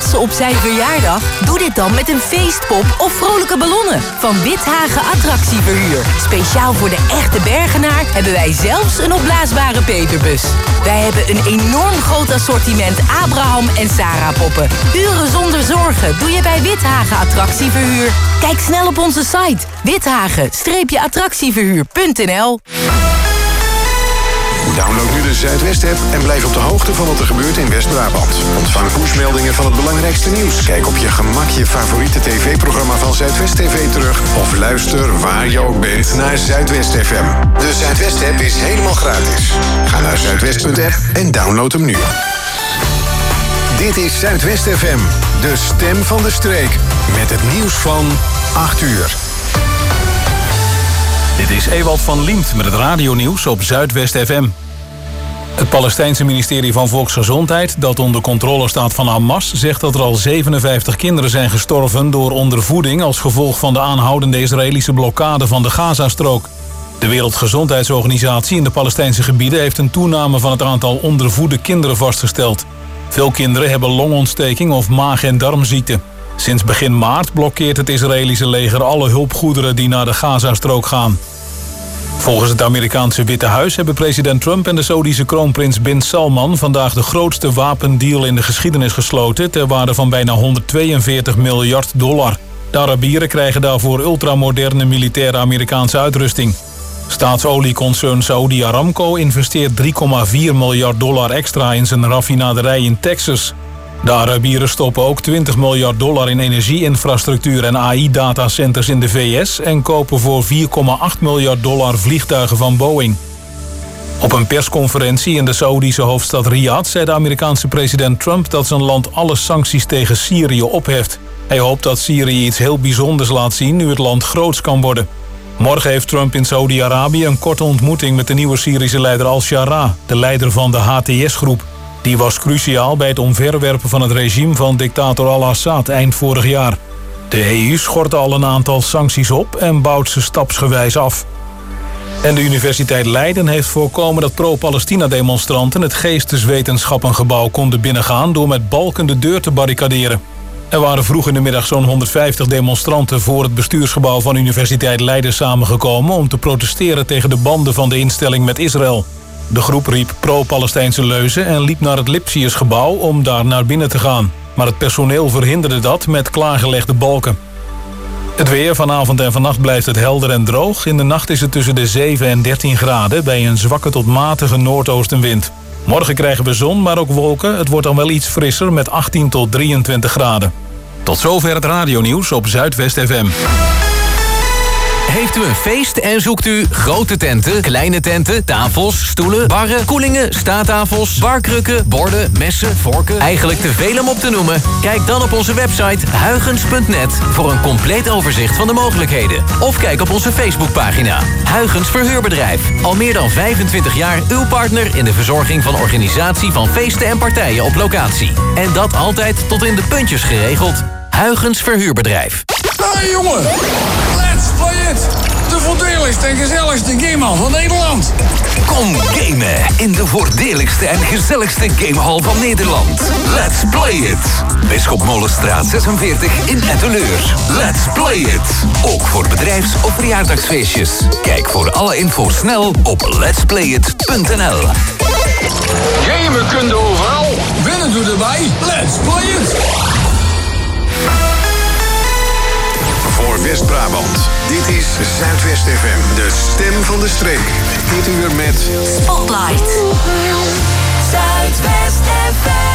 verrassen op zijn verjaardag? Doe dit dan met een feestpop of vrolijke ballonnen van Withagen Attractieverhuur. Speciaal voor de echte Bergenaar hebben wij zelfs een opblaasbare Peterbus. Wij hebben een enorm groot assortiment Abraham en Sarah poppen. Uren zonder zorgen doe je bij Withagen Attractieverhuur. Kijk snel op onze site withagen-attractieverhuur.nl. Download nu de Zuidwest-app en blijf op de hoogte van wat er gebeurt in West-Brabant. Ontvang pushmeldingen van het belangrijkste nieuws. Kijk op je gemak je favoriete tv-programma van Zuidwest TV terug. Of luister waar je ook bent naar Zuidwest FM. De Zuidwest-app is helemaal gratis. Ga naar zuidwest.app en download hem nu. Dit is Zuidwest FM, de stem van de streek. Met het nieuws van 8 uur. Dit is Ewald van Liemt met het radionieuws op Zuidwest FM. Het Palestijnse ministerie van Volksgezondheid, dat onder controle staat van Hamas, zegt dat er al 57 kinderen zijn gestorven door ondervoeding als gevolg van de aanhoudende Israëlische blokkade van de Gazastrook. De Wereldgezondheidsorganisatie in de Palestijnse gebieden heeft een toename van het aantal ondervoede kinderen vastgesteld. Veel kinderen hebben longontsteking of maag- en darmziekte. Sinds begin maart blokkeert het Israëlische leger alle hulpgoederen die naar de Gazastrook gaan. Volgens het Amerikaanse Witte Huis hebben president Trump en de Saoedische kroonprins Bin Salman vandaag de grootste wapendeal in de geschiedenis gesloten ter waarde van bijna $142 miljard. De Arabieren krijgen daarvoor ultramoderne militaire Amerikaanse uitrusting. Staatsolieconcern Saudi Aramco investeert $3,4 miljard extra in zijn raffinaderij in Texas. De Arabieren stoppen ook $20 miljard in energieinfrastructuur en AI-datacenters in de VS en kopen voor $4,8 miljard vliegtuigen van Boeing. Op een persconferentie in de Saoedische hoofdstad Riyadh zei de Amerikaanse president Trump dat zijn land alle sancties tegen Syrië opheft. Hij hoopt dat Syrië iets heel bijzonders laat zien nu het land groots kan worden. Morgen heeft Trump in Saudi-Arabië een korte ontmoeting met de nieuwe Syrische leider al-Shara, de leider van de HTS-groep. Die was cruciaal bij het omverwerpen van het regime van dictator al-Assad eind vorig jaar. De EU schort al een aantal sancties op en bouwt ze stapsgewijs af. En de Universiteit Leiden heeft voorkomen dat pro-Palestina-demonstranten het Geesteswetenschappengebouw konden binnengaan door met balken de deur te barricaderen. Er waren vroeg in de middag zo'n 150 demonstranten voor het bestuursgebouw van Universiteit Leiden samengekomen om te protesteren tegen de banden van de instelling met Israël. De groep riep pro-Palestijnse leuzen en liep naar het Lipsiusgebouw om daar naar binnen te gaan. Maar het personeel verhinderde dat met klaargelegde balken. Het weer vanavond en vannacht blijft het helder en droog. In de nacht is het tussen de 7 en 13 graden bij een zwakke tot matige noordoostenwind. Morgen krijgen we zon, maar ook wolken. Het wordt dan wel iets frisser met 18 tot 23 graden. Tot zover het radionieuws op Zuidwest FM. Heeft u een feest en zoekt u grote tenten, kleine tenten, tafels, stoelen, barren, koelingen, staattafels, barkrukken, borden, messen, vorken, eigenlijk te veel om op te noemen? Kijk dan op onze website huygens.net voor een compleet overzicht van de mogelijkheden. Of kijk op onze Facebookpagina. Huygens Verhuurbedrijf. Al meer dan 25 jaar uw partner in de verzorging van organisatie van feesten en partijen op locatie. En dat altijd tot in de puntjes geregeld. Huygens Verhuurbedrijf. Hey jongen, let's play it! De voordeligste en gezelligste gamehal van Nederland. Kom gamen in de voordeligste en gezelligste gamehal van Nederland. Let's play it! Bisschop Molenstraat 46 in Etteleur. Let's play it! Ook voor bedrijfs- of verjaardagsfeestjes. Kijk voor alle info snel op letsplayit.nl. Gamen kun je overal, winnen doe erbij. Let's play it! Voor West-Brabant. Dit is Zuidwest FM, de stem van de streek. Dit uur met Spotlight. Zuidwest FM.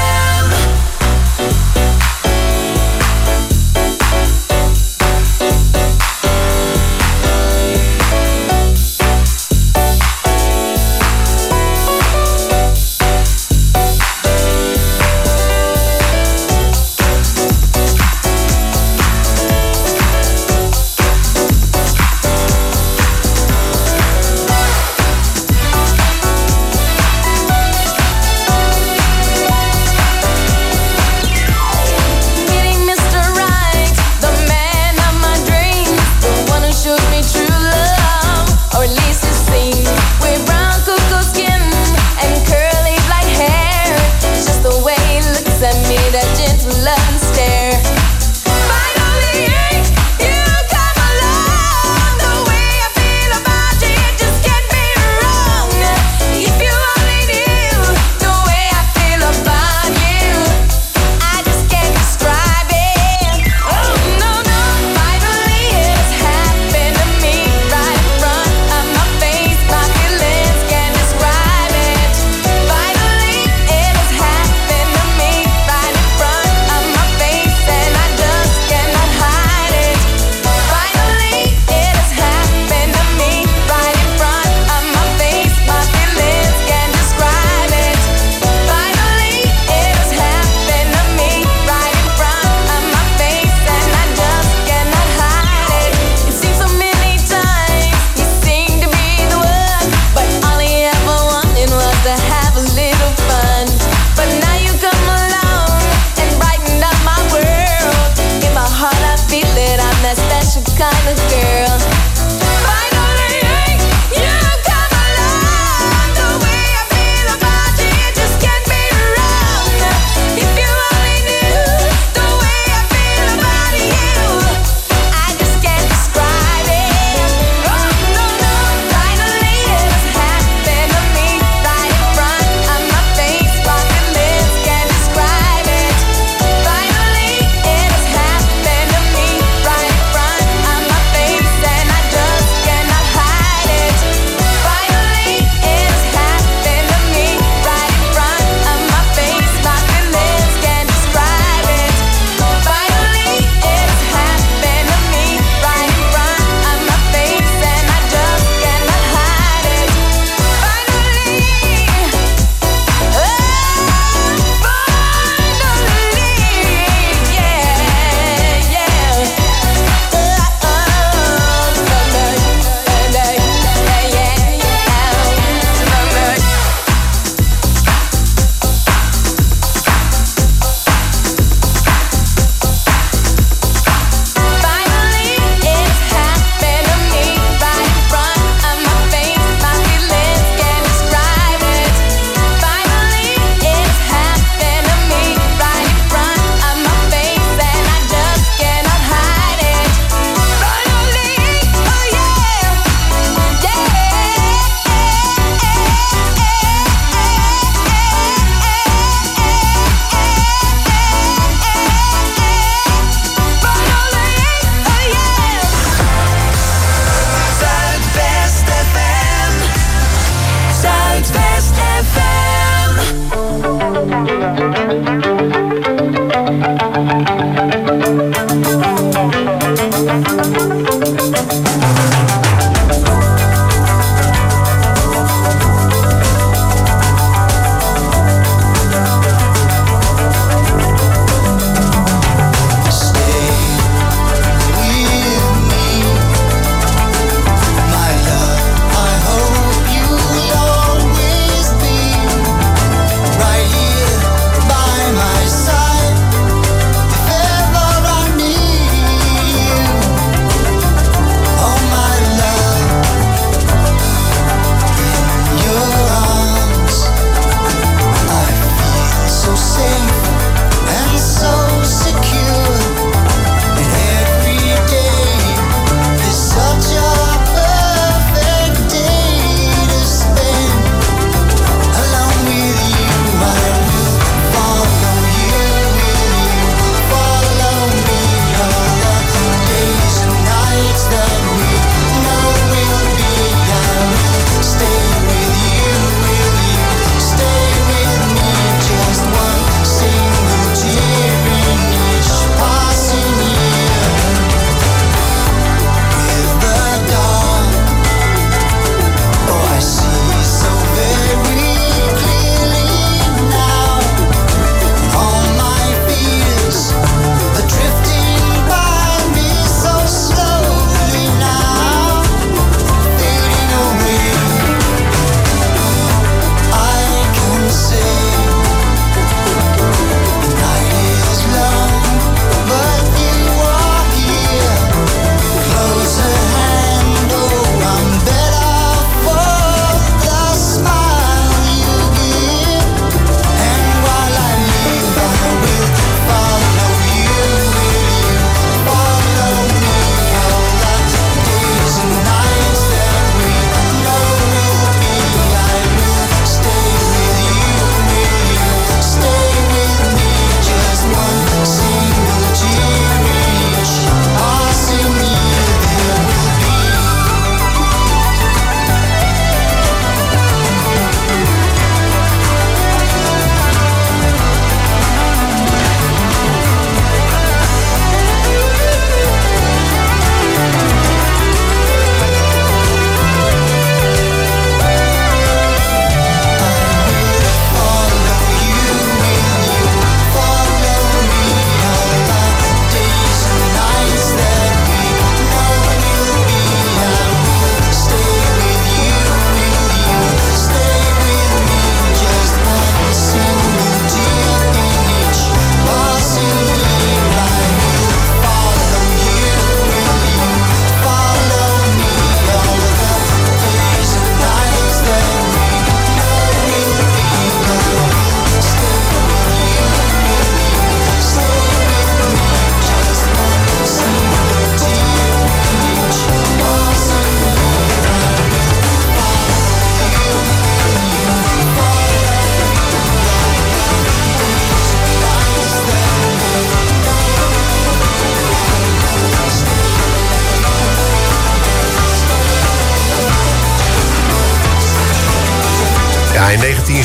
in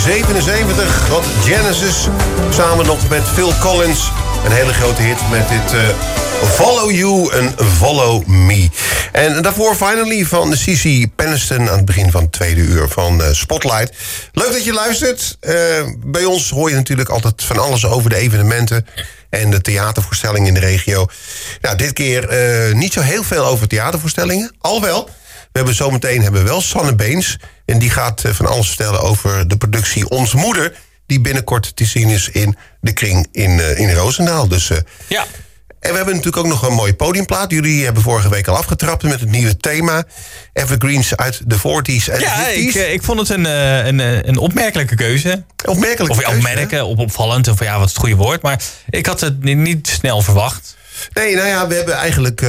1977 had Genesis samen nog met Phil Collins een hele grote hit met dit Follow You and Follow Me. En daarvoor Finally van CeCe Peniston aan het begin van het tweede uur van Spotlight. Leuk dat je luistert. Bij ons hoor je natuurlijk altijd van alles over de evenementen en de theatervoorstellingen in de regio. Nou, dit keer niet zo heel veel over theatervoorstellingen. Alhoewel, we hebben wel Sanne Beens. En die gaat van alles vertellen over de productie Ons Moeder, die binnenkort te zien is in de Kring in Roosendaal. Dus, ja. En we hebben natuurlijk ook nog een mooie podiumplaat. Jullie hebben vorige week al afgetrapt met het nieuwe thema Evergreens uit de 40s en ja, de 50s. Ik vond het een opmerkelijke keuze. Opvallend, of ja, wat is het goede woord. Maar ik had het niet snel verwacht. Nee, nou ja, we hebben eigenlijk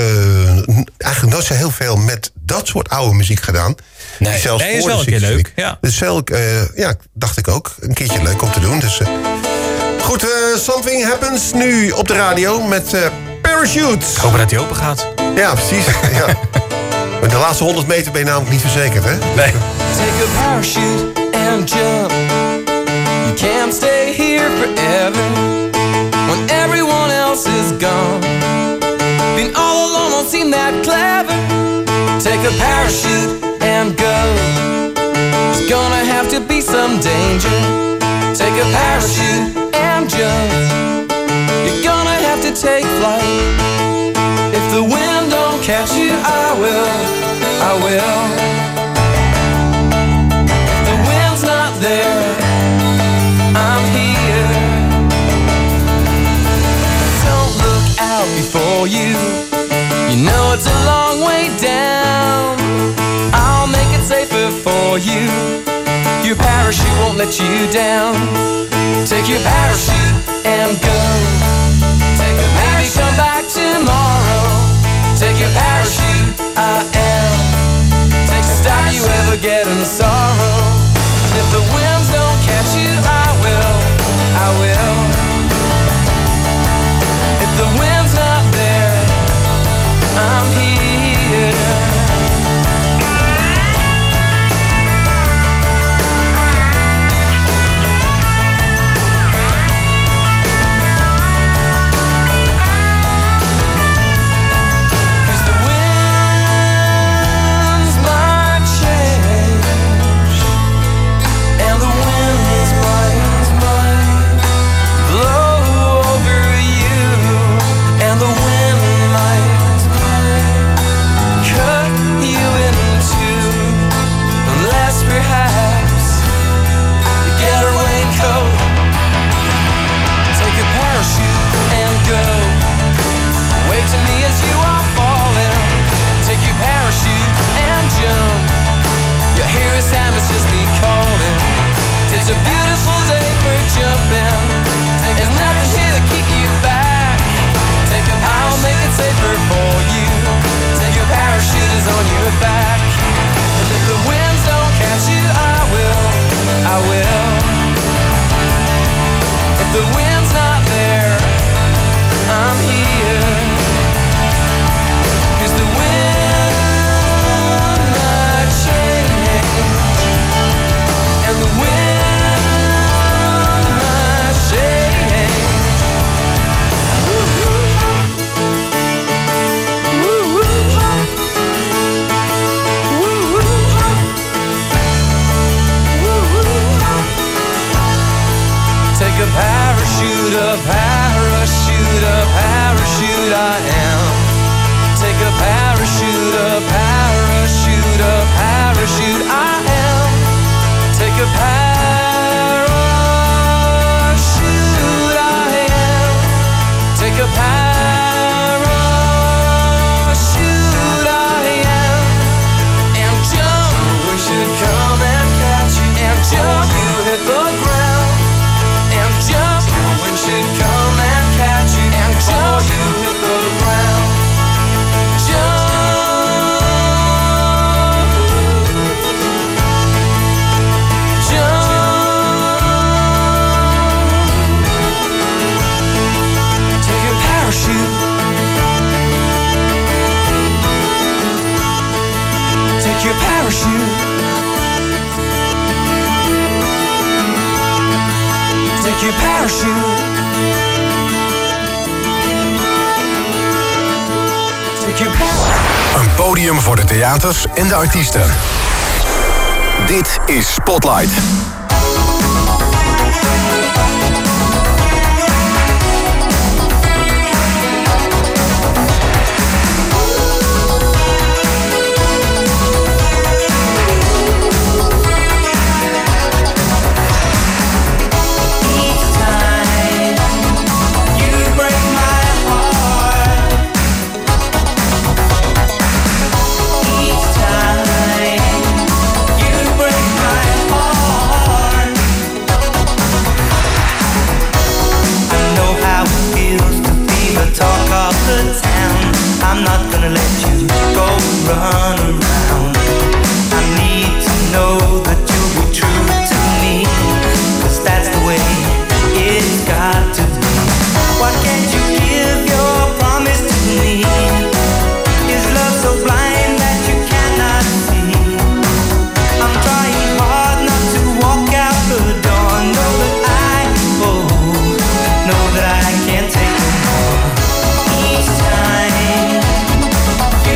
nooit zo heel veel met dat soort oude muziek gedaan. Nee, is wel een keer leuk. Ja. Dus wel, dacht ik ook, een keertje leuk om te doen. Dus, goed, Something Happens nu op de radio met Parachute. Ik hoop dat hij open gaat. Ja, precies. Ja. Met de laatste 100 meter ben je namelijk niet verzekerd, hè? Nee. Take a parachute and jump. You can't stay here forever when everyone else is ain't that clever. Take a parachute and go. There's gonna have to be some danger. Take a parachute and jump. You're gonna have to take flight. If the wind don't catch you, I will. If the wind's not there, I'm here. Don't look out before you. You know it's a long way down. I'll make it safer for you. Your parachute won't let you down. Take your parachute and go. Take a maybe come back tomorrow. Take your parachute, I am. Take to stop you ever getting sorrow. If the winds don't catch you, I will. If the wind's not there, I'm here. It's a beautiful day for jumping. There's nothing here to keep you back. I'll make it safer for you. Your parachute is on your back. And if the winds don't catch you, I will. If the wind's not there, I'm here. 'Cause the wind might change. And the wind might change. Take a parachute, a parachute, a parachute, I am. Take a parachute, a parachute, a parachute, I am. Take a parachute, I am. Take a parachute, I am. And jump, we should come and catch you. And jump, you hit the ground. And jump, we should come and catch you. And jump, you hit the ground. Take your parachute. Take your parachute. Take your parachute. Een podium voor de theaters en de artiesten. Dit is Spotlight. I'm not gonna let you go run around. I need to know that you'll be true to me, 'cause that's the way it's got to be. Why can't you give your promise to me? Is love so blind that you cannot see? I'm trying hard not to walk out the door. Know that I can't take no more. Each time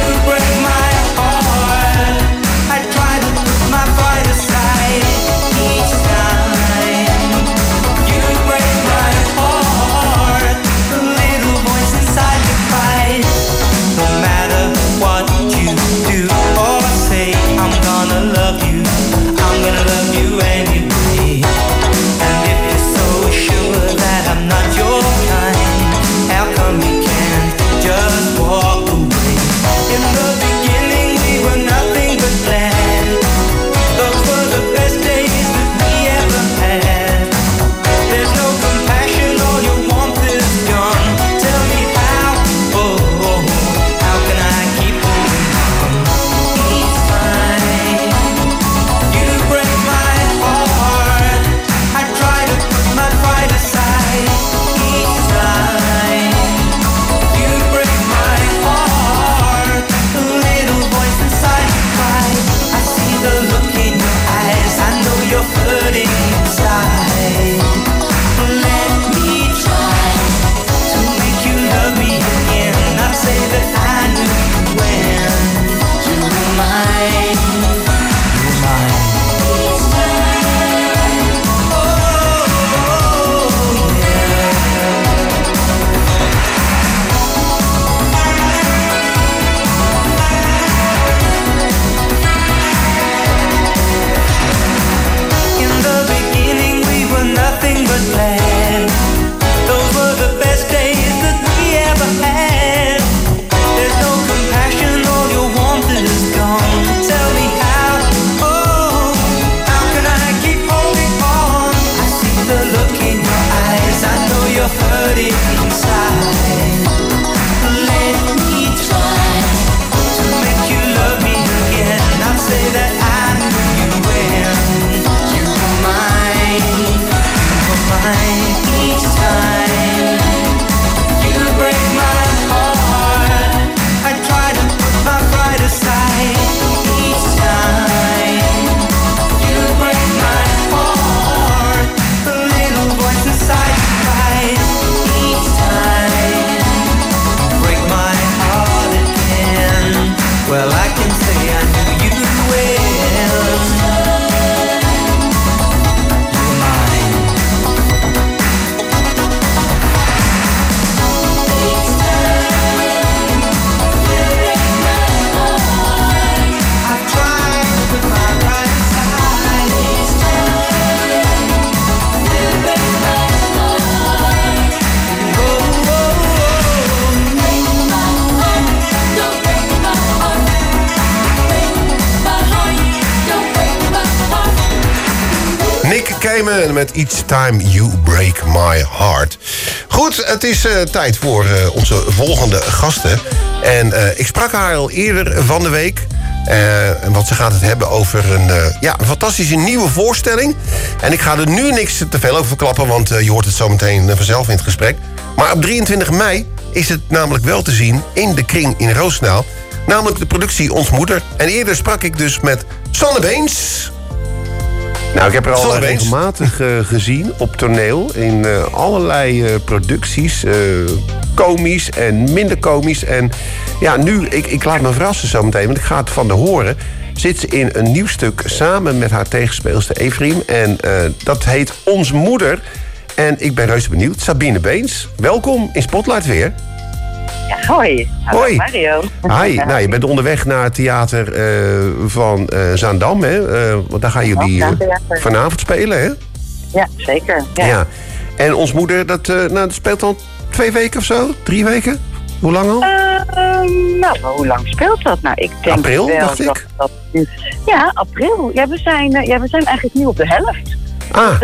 Cayman met Each Time You Break My Heart. Goed, het is tijd voor onze volgende gasten. En ik sprak haar al eerder van de week. Want ze gaat het hebben over een fantastische nieuwe voorstelling. En ik ga er nu niks te veel over verklappen, want je hoort het zo meteen vanzelf in het gesprek. Maar op 23 mei is het namelijk wel te zien in de Kring in Roosendaal. Namelijk de productie Ons Moeder. En eerder sprak ik dus met Sanne Beens. Nou, ik heb haar al regelmatig gezien op toneel. In allerlei producties. Komisch en minder komisch. En ja, nu, ik laat me verrassen zometeen, want ik ga het van de horen. Zit ze in een nieuw stuk samen met haar tegenspeelster Ephraim. En dat heet Ons Moeder. En ik ben reuze benieuwd. Sabine Beens, welkom in Spotlight weer. Ja, hoi. Hoi. Mario. Hi. Nou, je bent onderweg naar het theater van Zaandam, hè? Want daar gaan jullie vanavond spelen, hè? Ja, zeker. Ja. En Ons Moeder, dat speelt al 2 weken of zo? 3 weken? Hoe lang al? Hoe lang speelt dat? Nou, ik denk april, wel dacht ik? Ja, april. Ja, we zijn eigenlijk nu op de helft. Ah,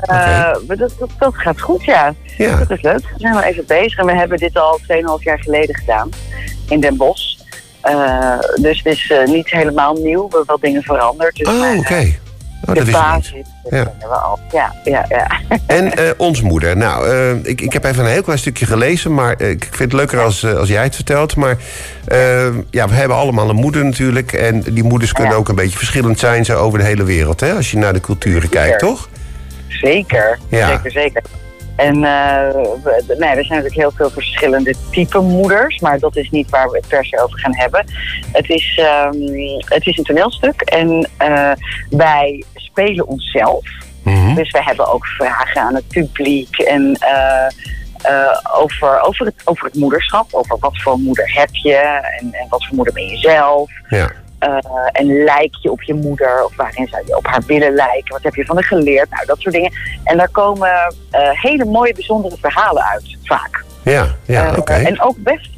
dat gaat goed, ja. Dat is leuk. We zijn wel even bezig en we hebben dit al 2,5 jaar geleden gedaan. In Den Bosch. Dus het is niet helemaal nieuw. We hebben wel dingen veranderd. Dus oké. De basis kennen we al. Ja. En Ons Moeder. Nou, ik heb even een heel klein stukje gelezen, maar ik vind het leuker als jij het vertelt. Maar we hebben allemaal een moeder natuurlijk. En die moeders kunnen ook een beetje verschillend zijn zo over de hele wereld, hè? Als je naar de culturen kijkt, toch? Zeker. Zeker. En er zijn natuurlijk heel veel verschillende type moeders, maar dat is niet waar we het per se over gaan hebben. Het is een toneelstuk en wij spelen onszelf. Mm-hmm. Dus we hebben ook vragen aan het publiek en over het moederschap, over wat voor moeder heb je en wat voor moeder ben je zelf. Ja. En lijk je op je moeder? Of waarin zou je op haar willen lijken? Wat heb je van haar geleerd? Nou, dat soort dingen. En daar komen hele mooie, bijzondere verhalen uit, vaak. Ja, oké. En ook best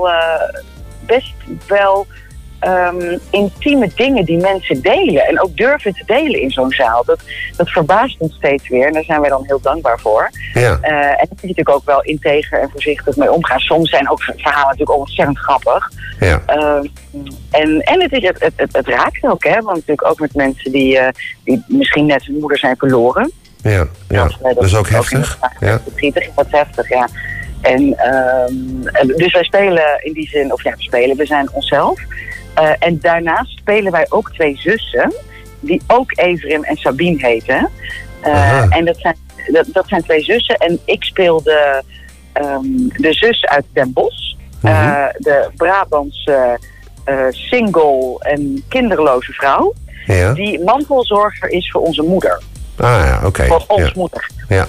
wel intieme dingen die mensen delen. En ook durven te delen in zo'n zaal. Dat verbaast ons steeds weer. En daar zijn wij dan heel dankbaar voor. Ja. En daar moet je natuurlijk ook wel integer en voorzichtig mee omgaan. Soms zijn ook verhalen natuurlijk ontzettend grappig. Ja. En het raakt ook, hè. Want natuurlijk ook met mensen die misschien net hun moeder zijn verloren. Ja. Dat is ook heftig. Dat is heftig, ja. En dus wij spelen in die zin, we zijn onszelf. En daarnaast spelen wij ook 2 zussen, die ook Ephraim en Sabine heten. En dat zijn 2 zussen. En ik speel de zus uit Den Bosch. De Brabantse single en kinderloze vrouw. Ja. Die mantelzorger is voor onze moeder. Voor ons moeder. Ja.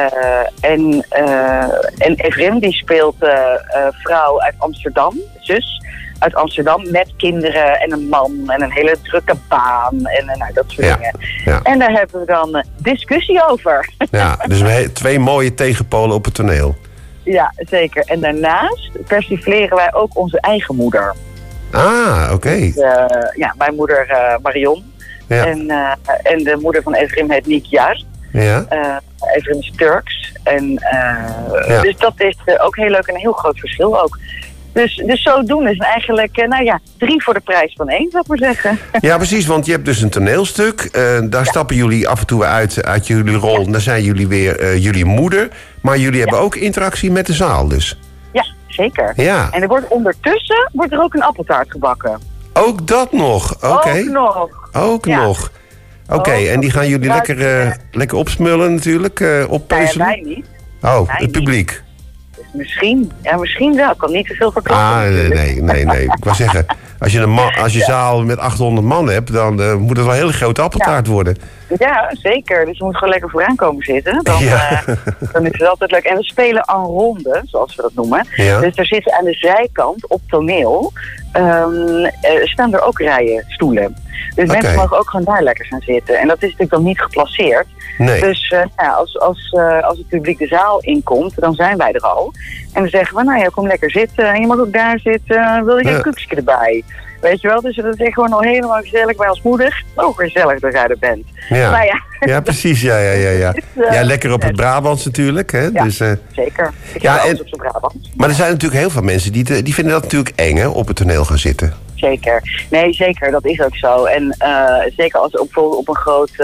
En Ephraim die speelt vrouw uit Amsterdam, zus uit Amsterdam, met kinderen en een man en een hele drukke baan en dat soort dingen. Ja. En daar hebben we dan discussie over. Ja, dus 2 mooie tegenpolen op het toneel. Ja, zeker. En daarnaast persifleren wij ook onze eigen moeder. Oké. Dus, mijn moeder Marion. Ja. En de moeder van Ephraim heet Nikyar. Ja. Ephraim is Turks. Dus dat is ook heel leuk en een heel groot verschil ook. Dus zodoende is het eigenlijk 3 voor de prijs van 1, zou ik maar zeggen. Ja, precies, want je hebt dus een toneelstuk. Daar stappen jullie af en toe uit jullie rol. En dan zijn jullie weer jullie moeder. Maar jullie hebben ook interactie met de zaal dus. Ja, zeker. Ja. En ondertussen wordt er ook een appeltaart gebakken. Ook dat nog? Oké. Ook nog. Oké, en die gaan jullie lekker opsmullen natuurlijk, oppeuzelen? Wij niet. Het publiek. Misschien wel. Ik kan niet te veel verklappen. Nee. Ik wou zeggen, als je zaal met 800 man hebt, dan moet het wel een hele grote appeltaart worden. Ja, zeker. Dus je moet gewoon lekker vooraan komen zitten. Dan is het altijd leuk. En we spelen en ronde, zoals we dat noemen. Ja. Dus er zitten aan de zijkant op toneel staan er ook rijen stoelen. Dus mensen mogen ook gewoon daar lekker gaan zitten. En dat is natuurlijk dan niet geplaceerd. Nee. Dus als het publiek de zaal inkomt, dan zijn wij er al. En dan zeggen we, nou ja, kom lekker zitten. En je mag ook daar zitten. Wil je een koekje erbij? Weet je wel, dus dat is echt gewoon al helemaal gezellig bij ons moeder. Ook gezellig dat jij er bent. Ja, maar ja. Ja, precies. Ja. Ja, lekker op het Brabants natuurlijk. Hè? Ja, dus, zeker. Ik heb alles op zijn Brabants. Maar er zijn natuurlijk heel veel mensen die vinden dat natuurlijk eng, hè, op het toneel gaan zitten. Zeker. Nee, zeker. Dat is ook zo. En zeker als bijvoorbeeld op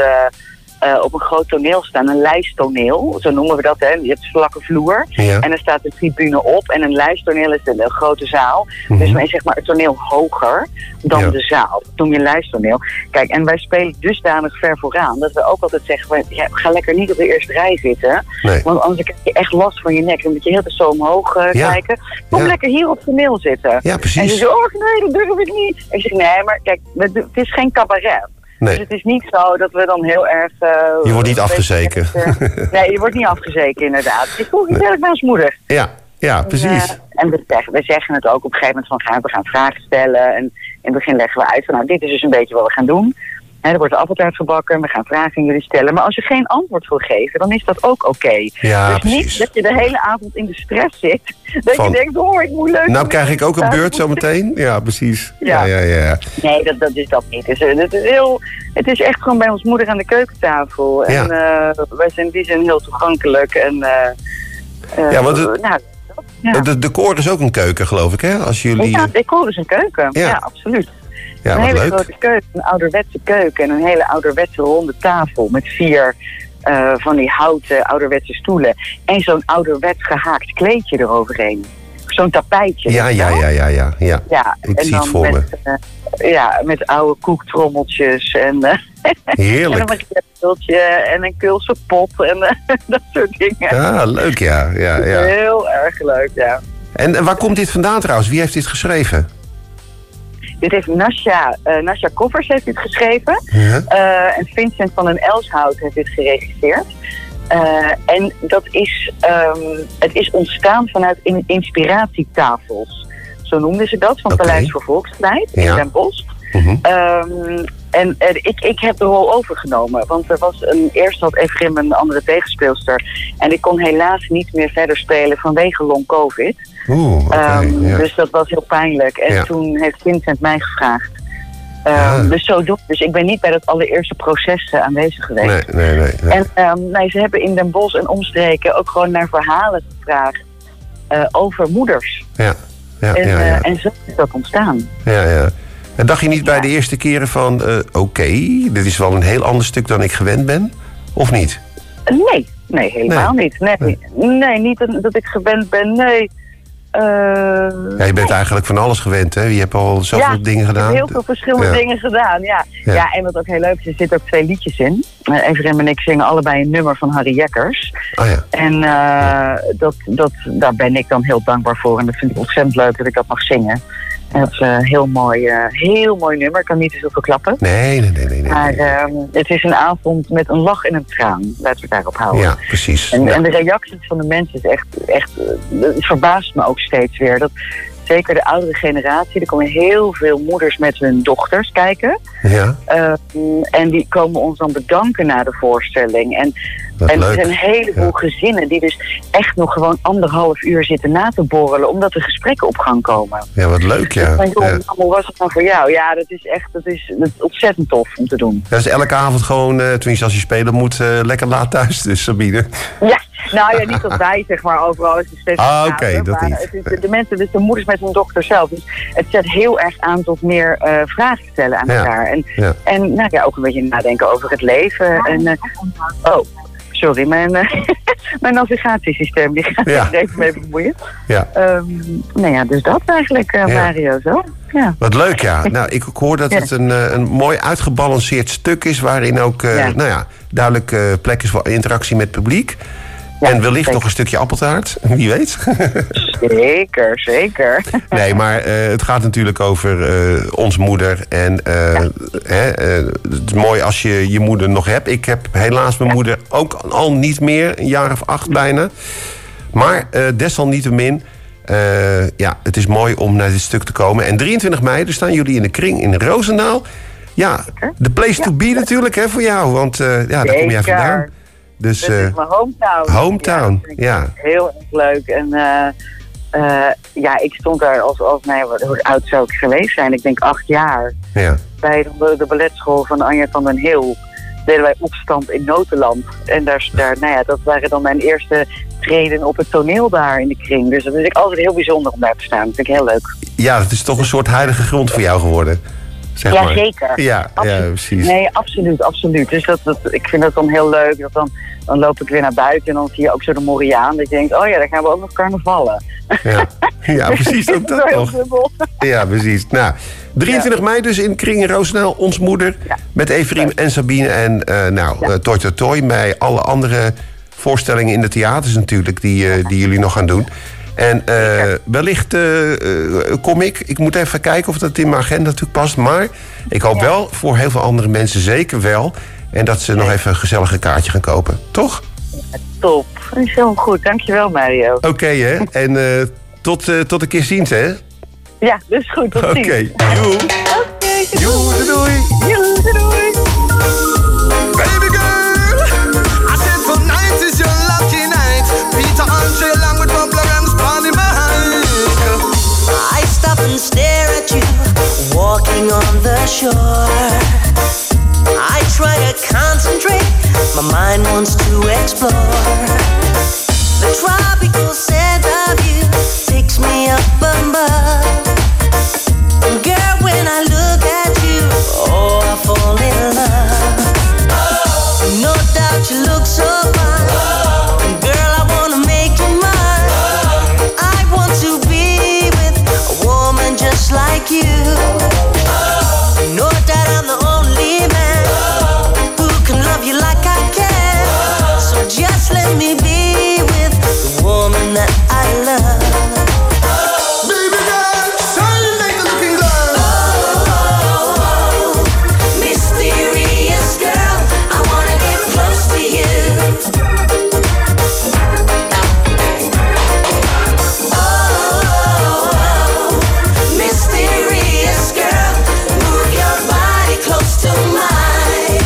een groot toneel staan, een lijsttoneel, zo noemen we dat, hè. Je hebt een vlakke vloer en er staat een tribune op en een lijsttoneel is een grote zaal. Dus men is zeg maar het toneel hoger dan de zaal. Dat noem je lijsttoneel. Kijk, en wij spelen dusdanig ver vooraan dat we ook altijd zeggen, ga lekker niet op de eerste rij zitten, want anders krijg je echt last van je nek. Dan moet je heel te zo omhoog kijken. Kom lekker hier op het toneel zitten. Ja, precies. En ze zeggen, nee, dat durf ik niet. Ik zeg, nee, maar kijk, het is geen cabaret. Nee. Dus het is niet zo dat we dan heel erg... je wordt niet afgezeken. Nee, je wordt niet afgezeken inderdaad. Het is gewoon gezellig bij ons moeder. Ja, precies. En we zeggen het ook op een gegeven moment van we gaan vragen stellen. En in het begin leggen we uit van dit is dus een beetje wat we gaan doen. Er wordt appeltaart gebakken, we gaan vragen aan jullie stellen. Maar als je geen antwoord wil geven, dan is dat ook oké. Ja, dus precies. niet dat je de hele avond in de stress zit. Dat je denkt, ik moet leuk... Nou krijg ik ook een beurt zometeen. Ja, precies. Ja. Nee, dat is dat niet. Het is echt gewoon bij ons moeder aan de keukentafel. En wij zijn die zijn heel toegankelijk. En, want het decor is ook een keuken, geloof ik, hè? Als jullie... Ja, het decor is een keuken. Ja, absoluut. Ja, een hele leuk. grote keuken, een ouderwetse keuken en een hele ouderwetse ronde tafel met 4 van die houten ouderwetse stoelen en zo'n ouderwets gehaakt kleedje eroverheen. Zo'n tapijtje. Ja. Ik zie het voor me. Met oude koektrommeltjes en heerlijk. En een magnetje en een Keulse pop en dat soort dingen. Ja, leuk, ja. Heel erg leuk, ja. En waar komt dit vandaan trouwens? Wie heeft dit geschreven? Dit heeft Nasja Koffers heeft dit geschreven. En Vincent van den Elshout heeft dit geregisseerd. En dat is, het is ontstaan vanuit inspiratietafels. Zo noemden ze dat, van Paleis voor Volksleid in Den Bosch. En ik heb de rol overgenomen, want er was eerst had Efrim een andere tegenspeelster. En ik kon helaas niet meer verder spelen vanwege long COVID. Dus dat was heel pijnlijk. En toen heeft Vincent mij gevraagd. Dus zo doen. Dus ik ben niet bij dat allereerste proces aanwezig geweest. Nee. En ze hebben in Den Bosch en omstreken ook gewoon naar verhalen gevraagd over moeders. En zo is dat ontstaan. Ja. En dacht je niet bij de eerste keren van... dit is wel een heel ander stuk dan ik gewend ben? Of niet? Nee, helemaal niet. Nee, niet dat ik gewend ben, nee. Je bent eigenlijk van alles gewend, hè? Je hebt al zoveel dingen gedaan. Ik heb heel veel verschillende dingen gedaan, ja. En wat ook heel leuk is, er zitten ook 2 liedjes in. Efrem en ik zingen allebei een nummer van Harry Jekkers. En daar ben ik dan heel dankbaar voor. En dat vind ik ontzettend leuk dat ik dat mag zingen. En dat is een heel mooi nummer. Ik kan niet te veel verklappen. Nee. Maar het is een avond met een lach en een traan. Laten we het daarop houden. Ja, precies. En de reacties van de mensen is echt het verbaast me ook steeds weer. Dat zeker de oudere generatie, er komen heel veel moeders met hun dochters kijken. En die komen ons dan bedanken na de voorstelling. En er zijn een heleboel gezinnen die dus echt nog gewoon 1,5 uur zitten na te borrelen, omdat er gesprekken op gang komen. Ja, wat leuk, ja. Hoe was het nou voor jou? Ja, dat is ontzettend tof om te doen. Dat is elke avond gewoon, tenminste als je spelen moet, lekker laat thuis, dus Sabine. Ja, niet dat wij, zeg maar, overal is het steeds... dat niet. Het is de mensen, dus de moeders met hun dochter zelf. Dus het zet heel erg aan tot meer vragen stellen aan elkaar. En ook een beetje nadenken over het leven. Sorry, mijn navigatiesysteem die gaat er even mee bemoeien. Dus dat eigenlijk, Mario, zo. Ja. Wat leuk, ja. Nou, ik hoor dat het een mooi uitgebalanceerd stuk is, waarin ook duidelijk plek is voor interactie met het publiek. En wellicht nog een stukje appeltaart, wie weet. Zeker. Nee, maar het gaat natuurlijk over ons moeder. En het is mooi als je je moeder nog hebt. Ik heb helaas mijn moeder ook al niet meer, een jaar of 8 bijna. Maar desalniettemin, het is mooi om naar dit stuk te komen. En 23 mei, daar staan jullie in de Kring in Roosendaal. Ja, de place to be natuurlijk, hè, voor jou. Want daar kom jij vandaan. Dus, dit is mijn hometown. Ja. Heel erg leuk. En ik stond daar als hoe oud zou ik geweest zijn? Ik denk 8 jaar. Ja. Bij de balletschool van Anja van den Heel deden wij opstand in Notenland. En dat waren dan mijn eerste treden op het toneel daar in de kring. Dus dat is altijd heel bijzonder om daar te staan. Dat vind ik heel leuk. Ja, het is toch een soort heilige grond voor jou geworden. Zeg maar. Zeker. Ja, precies. Nee, absoluut. Dus ik vind dat dan heel leuk. Dan loop ik weer naar buiten en dan zie je ook zo de Moriaan. Dat je denkt, daar gaan we ook nog carnavallen. Ja, precies. Ook dat toch. Ja, precies. Nou, 23 mei dus in Kring in Roosendaal. Ons Moeder. Ja. Met Everiem en Sabine. En Toi Toi Toi. Bij alle andere voorstellingen in de theaters natuurlijk. Die jullie nog gaan doen. En wellicht kom ik. Ik moet even kijken of dat in mijn agenda natuurlijk past. Maar ik hoop wel voor heel veel andere mensen zeker wel. En dat ze nog even een gezellige kaartje gaan kopen. Toch? Ja, top. Dat is heel goed. Dankjewel, Mario. Oké, hè. En tot een keer ziens, hè? Ja, dat is goed. Tot ziens. Oké. Doei. Doei. Doei. Baby girl, I said tonight is your lucky night. Peter Andre along with Bob Lawrence Bonnie behind. I stop and stare at you walking on the shore. I try to concentrate, my mind wants to explore. The tropical scent of you takes me up above. And girl, when I look at you, I fall in love. No doubt you look so fine. And girl, I wanna make you mine. I want to be with a woman just like you. No doubt I'm the only man who can love you like I can. So just let me be with the woman that I love. Baby girl, shine like a looking glass. Oh, mysterious girl, I wanna get close to you. Oh, mysterious girl, move your body close to mine.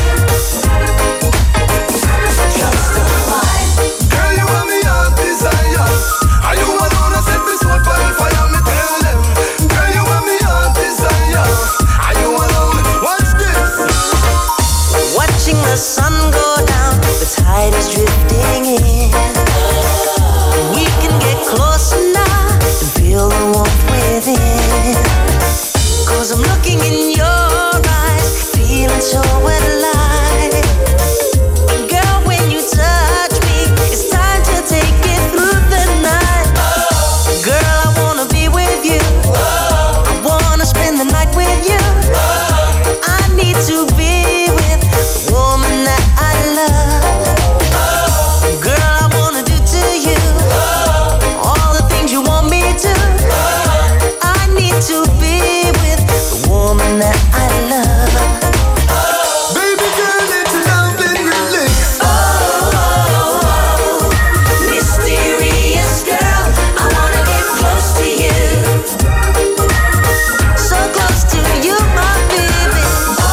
Close to mine. Girl, you want me heart desire. Are you alone? I set this soul on fire, me tell them. Girl, you want me heart desire. Are you alone? Watch this. Watching the sun go down, the tide is drifting in. We can get closer now and feel the warmth within. 'Cause I'm looking in your eyes, feeling so alive. And girl, when you touch me, it's time to take it through the night. Girl, I wanna be with you. I wanna spend the night with you. I need to be with the woman that I love. Girl, I wanna do to you all the things you want me to. I need to be with the woman that I love. Baby girl, let your loving release. Oh, mysterious girl, I wanna get close to you. So close to you, my baby.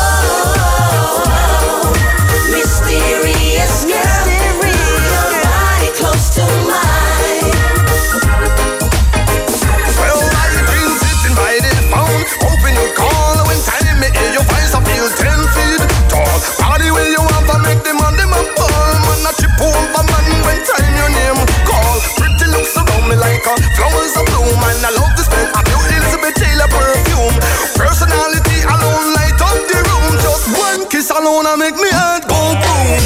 Oh, mysterious girl, move your body close to mine. Well, I've been sitting by the phone, hoping you'd call. When time me hear your voice, I feel 10 feet tall. Party where you want to make them on them a ball. Man, I chip over man when time your name call. Pretty looks around me like a flowers of bloom. And I love the smell of your Elizabeth Taylor perfume. Personality alone light up the room. Just one kiss alone I make me heart go boom.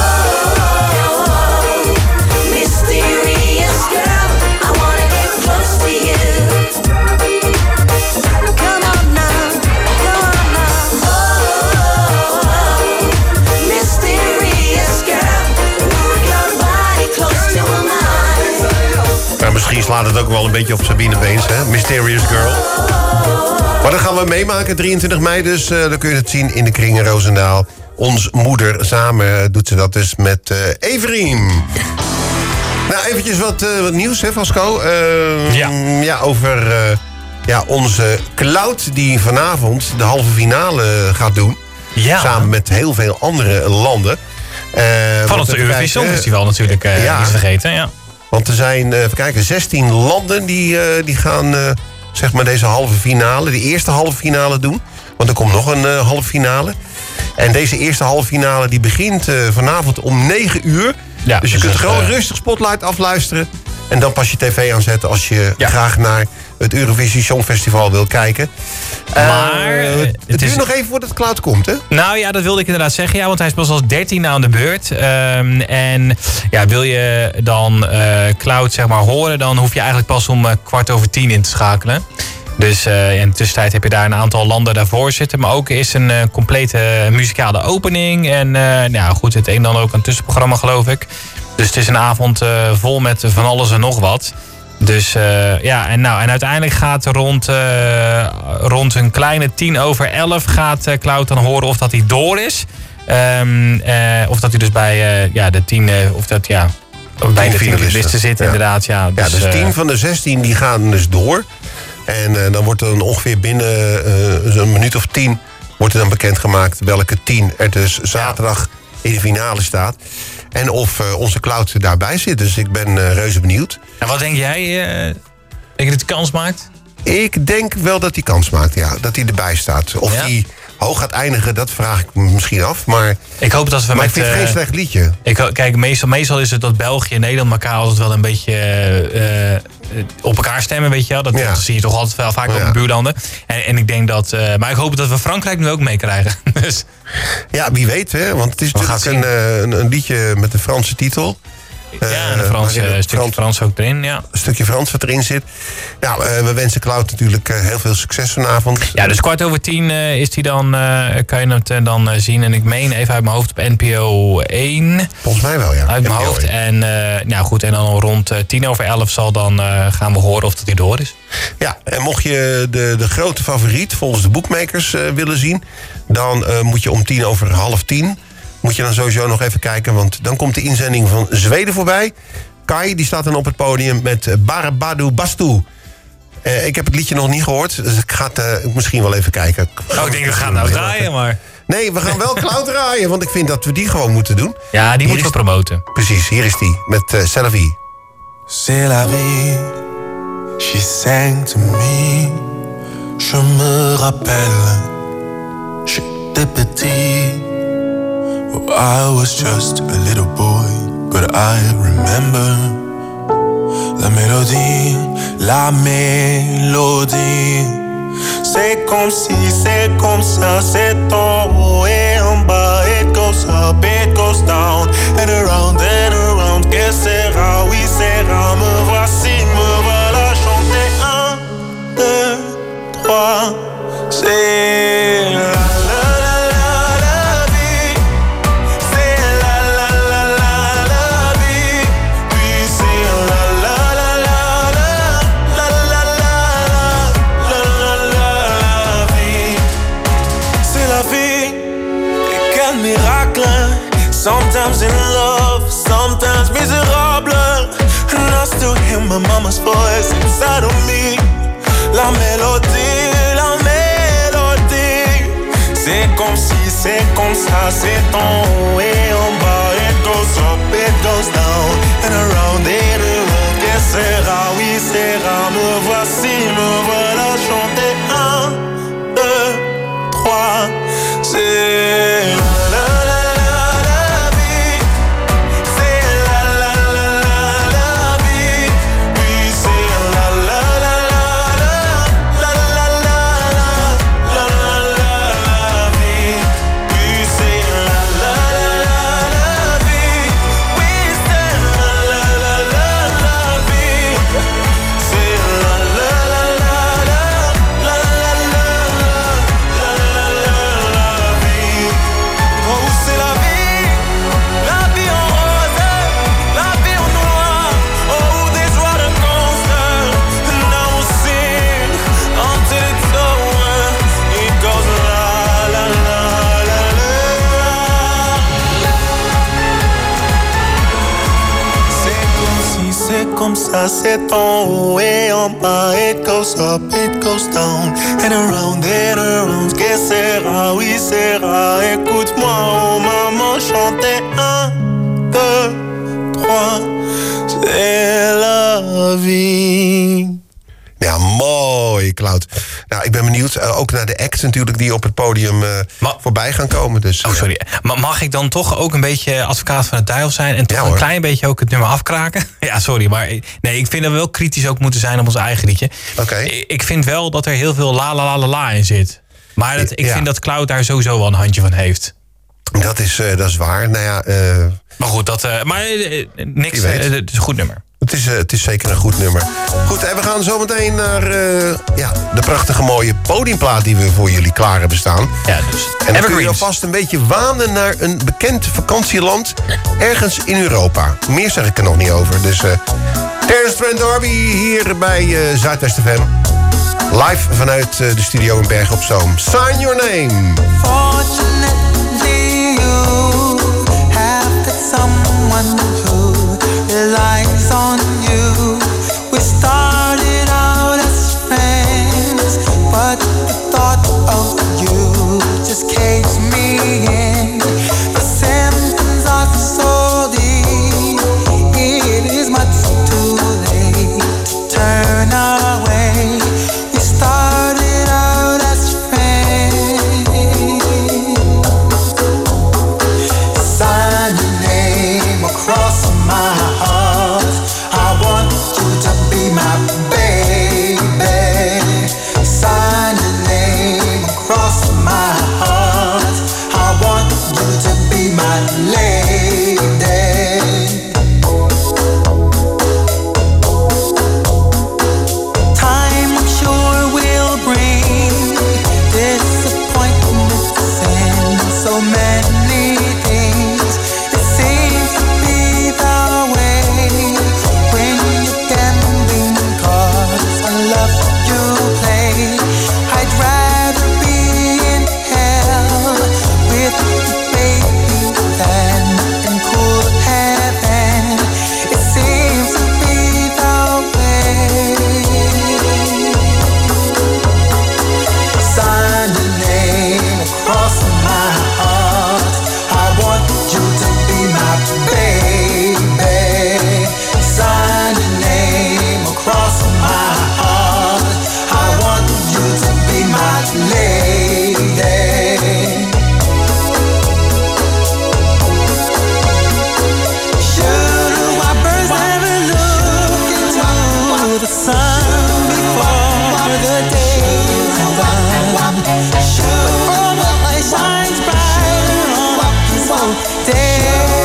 Mysterious girl, I wanna get close to you. Come on now, come on now. Oh, mysterious girl, move your body close to mine. Maar misschien slaat het ook wel een beetje op Sabine Beens, hè? Mysterious Girl. Maar dat gaan we meemaken, 23 mei dus. Dan kun je het zien in de Kring in Roosendaal. Ons Moeder, samen doet ze dat dus met Everiem. Nou, eventjes wat nieuws, hè, Vasco? Ja, over onze Cloud die vanavond de halve finale gaat doen. Ja. Samen met heel veel andere landen. Van het Eurovisie Songfestival natuurlijk, niet vergeten, ja. Want er zijn, even kijken, 16 landen die gaan zeg maar deze halve finale, de eerste halve finale doen. Want er komt nog een halve finale. En deze eerste halve finale die begint vanavond om 9 uur. Ja, dus je kunt gewoon rustig Spotlight afluisteren. En dan pas je tv aanzetten als je graag naar het Eurovisie Songfestival wil kijken. Maar het duurt nog even voordat Cloud komt, hè? Nou ja, dat wilde ik inderdaad zeggen. Ja, want hij is pas als 13 aan de beurt. En ja, wil je dan Cloud zeg maar horen, dan hoef je eigenlijk pas om 10:15 in te schakelen. Dus in de tussentijd heb je daar een aantal landen daarvoor zitten. Maar ook is een complete muzikale opening. En nou goed, het een dan ook een tussenprogramma, geloof ik. Dus het is een avond vol met van alles en nog wat. Dus ja, en uiteindelijk gaat rond een kleine 11:10 gaat Cloud dan horen of dat hij door is. Of dat hij dus bij de 10 bij de 10 finalisten zit, inderdaad. Ja, dus, dus 10 van de 16 die gaan dus door. En dan wordt er ongeveer binnen een minuut of 10 wordt er dan bekendgemaakt welke 10 er dus zaterdag in de finale staat. En of onze Cloud daarbij zit. Dus ik ben reuze benieuwd. En wat denk jij? Denk je dat hij kans maakt? Ik denk wel dat hij kans maakt, ja. Dat hij erbij staat. Of hij hoog gaat eindigen, dat vraag ik me misschien af. Maar ik hoop dat we ik vind het geen slecht liedje. Kijk, meestal is het dat België en Nederland elkaar altijd wel een beetje op elkaar stemmen, weet je wel. Dat zie je toch altijd wel vaak op de buurlanden. En ik denk dat... maar ik hoop dat we Frankrijk nu ook meekrijgen. Dus. Ja, wie weet, hè. Want het is natuurlijk een liedje met een Franse titel. Ja, en een stukje Frans ook erin, ja. Een stukje Frans wat erin zit. Nou, we wensen Cloud natuurlijk heel veel succes vanavond. Ja, dus 10:15 is die dan, kan je het dan zien. En ik meen even uit mijn hoofd op NPO 1. Volgens mij wel, ja. Uit mijn hoofd. En nou goed, en dan rond 10:11 gaan we horen of dat hij door is. Ja, en mocht je de grote favoriet volgens de bookmakers willen zien, dan moet je om 10:10 moet je dan sowieso nog even kijken, want dan komt de inzending van Zweden voorbij. Kai, die staat dan op het podium met Barabadu Bastu. Ik heb het liedje nog niet gehoord, dus ik ga het misschien wel even kijken. Ik denk, we gaan nou draaien, maar... Nee, we gaan wel Cloud draaien, want ik vind dat we die gewoon moeten doen. Ja, die moeten we promoten. Precies, hier is die, met C'est la vie. C'est la vie, she sang to me. Je me rappelle, j'étais petit. I was just a little boy, but I remember la mélodie, la mélodie. C'est comme si, c'est comme ça, c'est en haut et en bas. It goes up, it goes down, and around, que sera, oui sera. Me voici, me voilà chanter 1, 2, 3, c'est la. Sometimes in love, sometimes miserable. And I still hear my mama's voice inside of me. La mélodie, la mélodie. C'est comme si, c'est comme ça, c'est en haut et en bas. It goes up, it goes down, and around it, around. Que sera, oui sera. Me voici, me voilà chanter 1, 2, 3. C'est comme ça, c'est en haut et en bas. It goes up, it goes down, and around, que sera, oui sera. Écoute-moi, oh maman, chanter 1, 2, 3. C'est la vie. Ja, mooi, Cloud. Nou, ik ben benieuwd. Ook naar de acts natuurlijk die op het podium voorbij gaan komen. Dus, sorry. Maar mag ik dan toch ook een beetje advocaat van de duivel zijn... en toch een klein beetje ook het nummer afkraken? Ja, sorry, maar nee, ik vind dat we wel kritisch ook moeten zijn op ons eigen liedje. Okay. Ik vind wel dat er heel veel la la la la la in zit. Maar ik vind dat Cloud daar sowieso wel een handje van heeft. Dat is waar. Nou ja, maar goed, niks. Het is een goed nummer. Het is zeker een goed nummer. Goed, en we gaan zo meteen naar de prachtige mooie podiumplaat die we voor jullie klaar hebben staan. Ja, dus. En dan kun je alvast een beetje wanen naar een bekend vakantieland ergens in Europa. Meer zeg ik er nog niet over. Dus Terence Trent D'Arby hier bij Zuidwest FM. Live vanuit de studio in Bergen op Zoom. Sign your name. Fortunately you have got someone who relies on you. We started out as friends, but the thought of you just caves me in. The symptoms are so deep, it is much too late to turn away. We started out as friends. Sign your name across my heart. I want you to be my baby. Sign your name across my heart. I want you to be my lady. Time I'm sure will bring disappointments and so many things. It seems to be the way when you're gambling cards. I love you play. I'd rather be in hell with you, baby, than in cool heaven. It seems to be the way. Sign your name across my heart. I want you to be my baby. Sign your name across my heart. I want you to be my lady. Should our birds ever look into the sun before the day is done? Should all the light shines brighter on this whole day?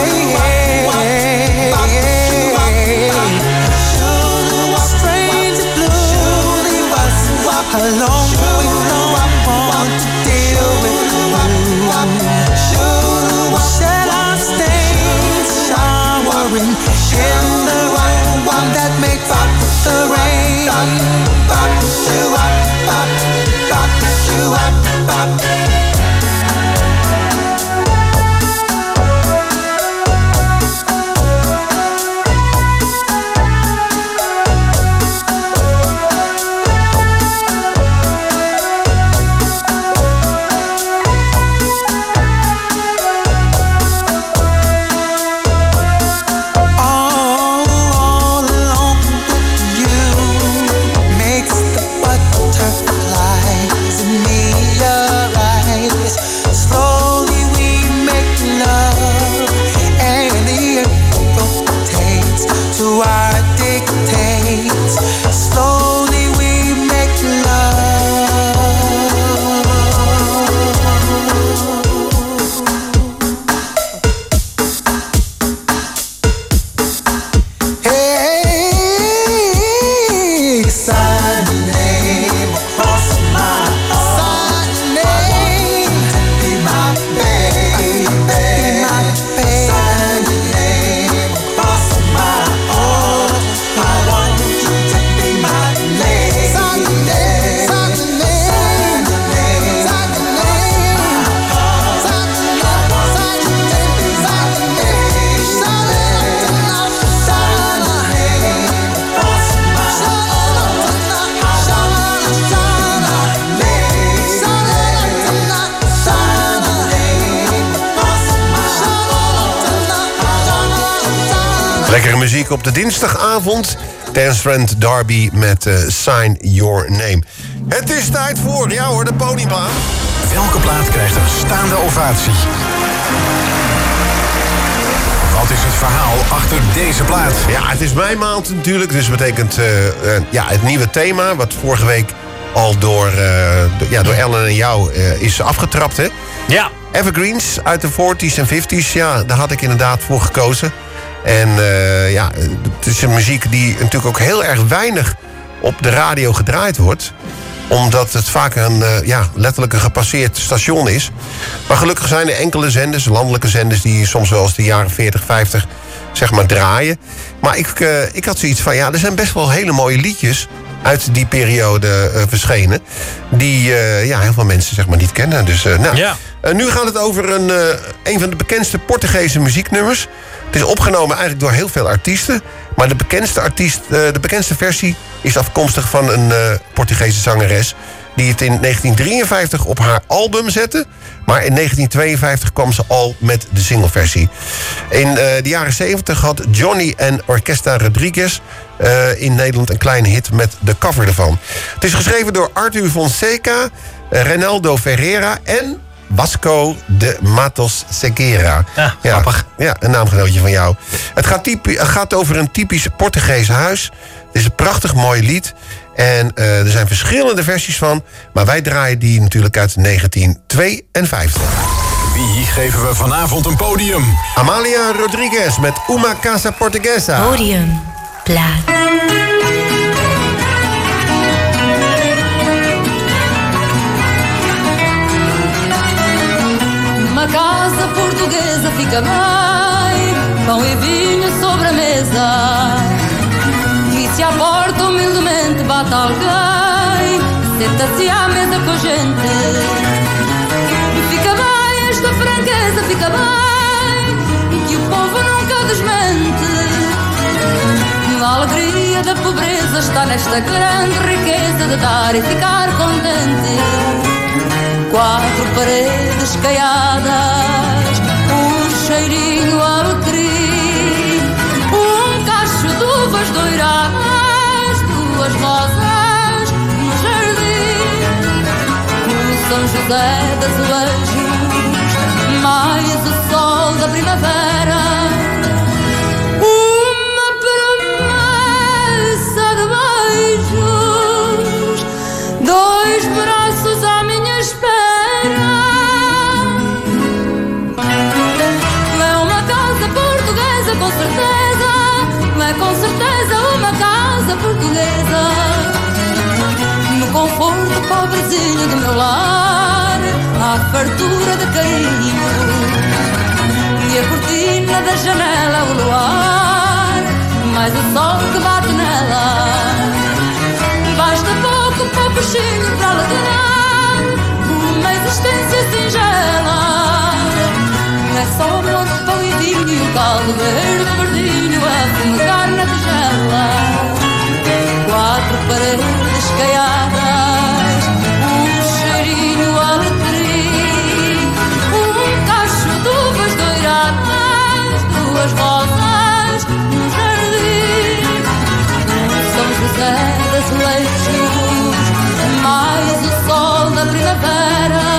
Should a strange blue leave us alone when no one wants to deal with you? Should we shed our stains, showering in the one that makes up the rain? Bop, shoo up, bop, bop, shoo up, bop. All alone with you. Lekkere muziek op de dinsdagavond. Dance Friend Darby met Sign Your Name. Het is tijd voor, ja hoor, de podiumbaan. Welke plaat krijgt een staande ovatie? Wat is het verhaal achter deze plaat? Ja, het is mijn maand natuurlijk. Dus dat betekent het nieuwe thema... wat vorige week al door Ellen en jou is afgetrapt, hè? Ja. Evergreens uit de 40s en 50s. Ja, daar had ik inderdaad voor gekozen. En het is een muziek die natuurlijk ook heel erg weinig op de radio gedraaid wordt. Omdat het vaak letterlijk een gepasseerd station is. Maar gelukkig zijn er enkele zenders, landelijke zenders... die soms wel eens de jaren 40, 50 zeg maar draaien. Maar ik had zoiets van, er zijn best wel hele mooie liedjes... uit die periode verschenen. Die heel veel mensen zeg maar niet kennen. Dus nu gaat het over een van de bekendste Portugese muzieknummers. Het is opgenomen eigenlijk door heel veel artiesten. Maar de bekendste versie is afkomstig van een Portugese zangeres... die het in 1953 op haar album zette. Maar in 1952 kwam ze al met de singleversie. In de jaren 70 had Johnny en Orquesta Rodriguez... in Nederland een kleine hit met de cover ervan. Het is geschreven door Arthur Fonseca, Reinaldo Ferreira en... Vasco de Matos Segueira. Ja, grappig. Ja, een naamgenootje van jou. Het gaat over een typisch Portugees huis. Het is een prachtig mooi lied. En er zijn verschillende versies van. Maar wij draaien die natuurlijk uit 1952. Wie geven we vanavond een podium? Amalia Rodriguez met Uma Casa Portuguesa. Podium. Plaat. Uma casa portuguesa fica bem, pão e vinho sobre a mesa. E se a porta humildemente bate alguém, senta-se à mesa com a gente. Fica bem esta franqueza, fica bem, que o povo nunca desmente. A alegria da pobreza está nesta grande riqueza de dar e ficar contente. Quatro paredes caiadas, cheirinho a alecrim, cacho de uvas doiradas, duas rosas no jardim, o São José das Azulejos, mais o sol da primavera, uma promessa de beijos, dois braços à minha espera. Com certeza uma casa portuguesa. No conforto pobrezinho do meu lar, há fartura de carinho. E a cortina da janela, o luar, mais o sol que bate nela. Basta pouco baixinho para alegrar uma existência singela. É só amor, pão e vinho, o caldo verde, verdinho a fumegar na tigela. Quatro paredes caiadas, cheirinho a alecrim, cacho de uvas doiradas, duas rosas no jardim, São José das Azulejos, mais o sol da primavera.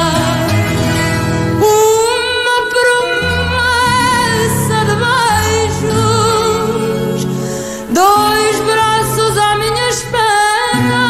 Dois braços à minha espera.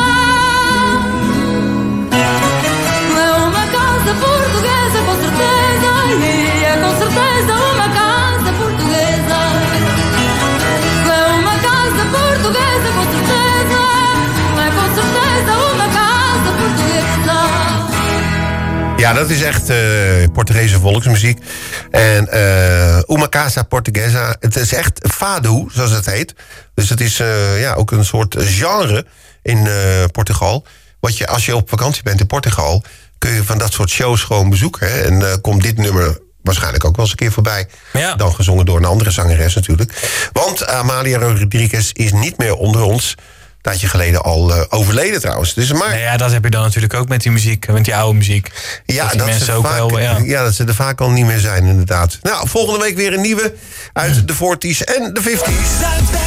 É uma casa portuguesa com certeza. E é com certeza uma casa portuguesa. É uma casa portuguesa com certeza. É com certeza uma casa portuguesa. Ja, dat is echt Portugese volksmuziek. En Uma Casa Portuguesa, het is echt fado, zoals het heet. Dus het is ook een soort genre in Portugal. Als je op vakantie bent in Portugal, kun je van dat soort shows gewoon bezoeken. Hè? En komt dit nummer waarschijnlijk ook wel eens een keer voorbij. Ja. Dan gezongen door een andere zangeres natuurlijk. Want Amalia Rodriguez is niet meer onder ons. tijdje geleden al overleden trouwens. Dus, maar... Nou ja, dat heb je dan natuurlijk ook met die muziek, met die oude muziek. Ja, dat mensen ook vaak, wel... Ja, dat ze er vaak al niet meer zijn, inderdaad. Nou, volgende week weer een nieuwe uit de 40s en de 50s.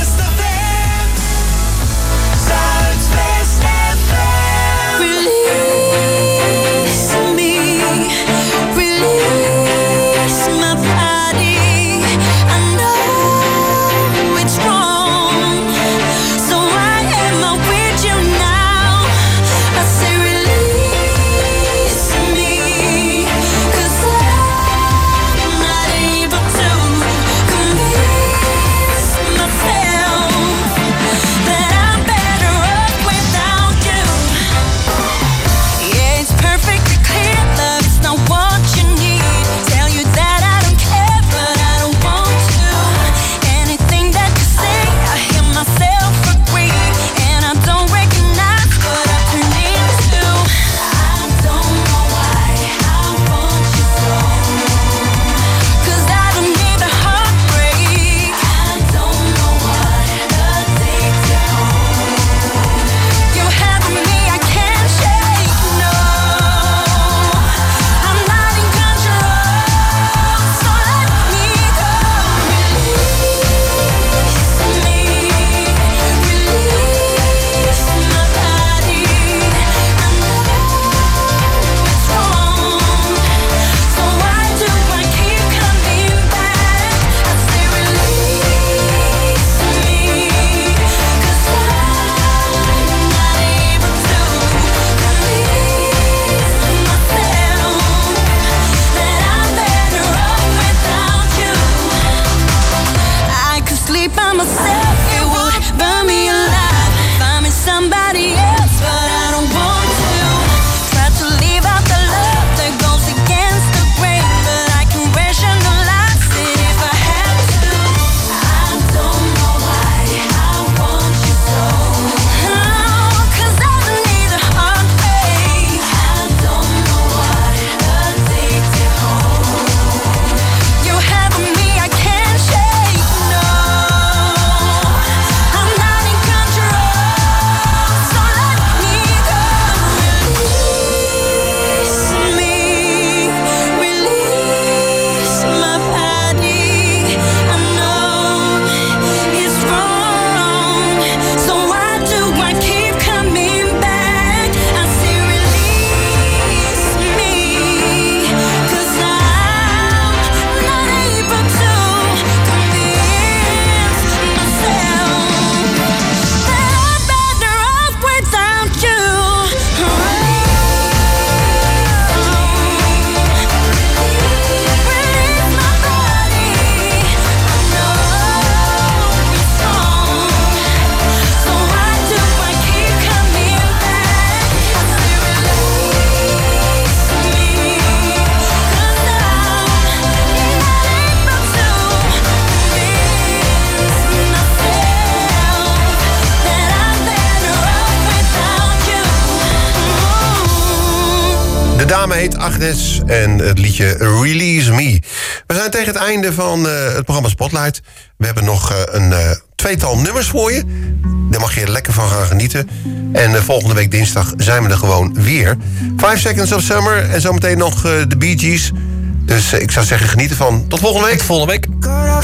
De dame heet Agnes en het liedje Release Me. We zijn tegen het einde van het programma Spotlight. We hebben nog een tweetal nummers voor je. Daar mag je lekker van gaan genieten. En volgende week dinsdag zijn we er gewoon weer. 5 Seconds of Summer en zometeen nog de Bee Gees. Dus ik zou zeggen, geniet ervan. Tot volgende week. Tot volgende week.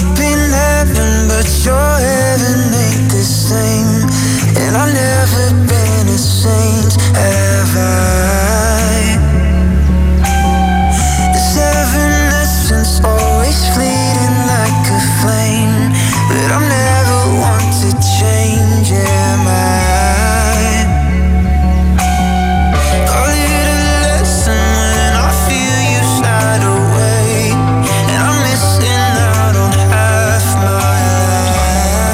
Always fleeting like a flame, but I'm never one to change, am I? Call it a lesson when I feel you slide away, and I'm missing out on half my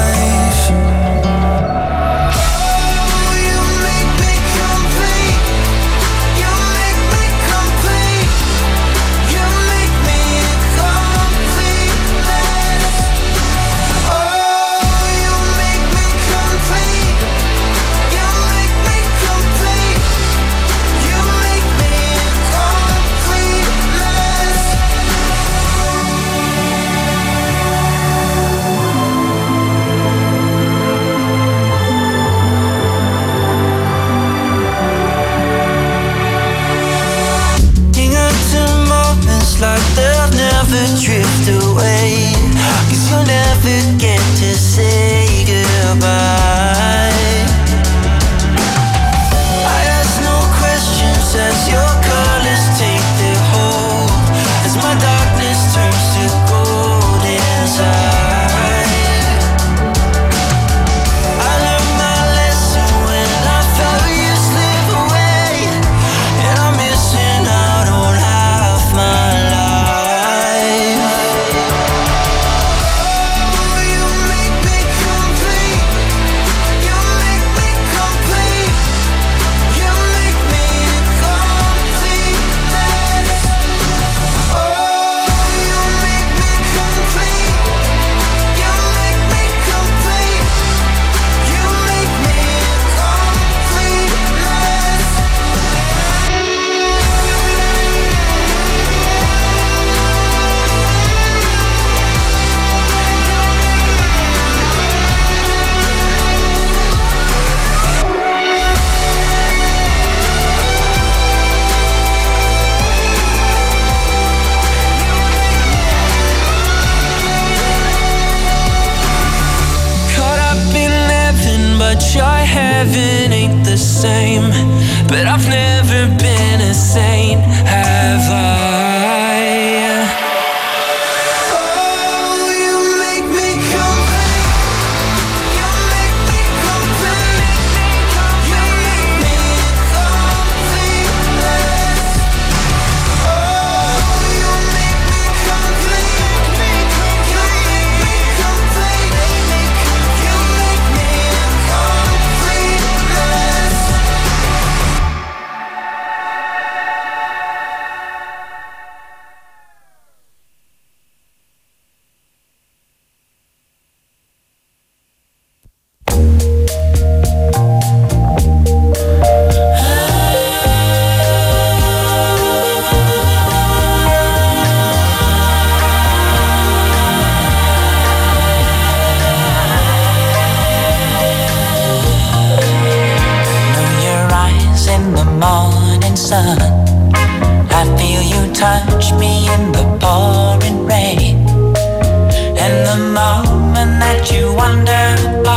life. Oh, you make me complete. I've never been a saint, have I? Sun. I feel you touch me in the pouring rain. And the moment that you wander by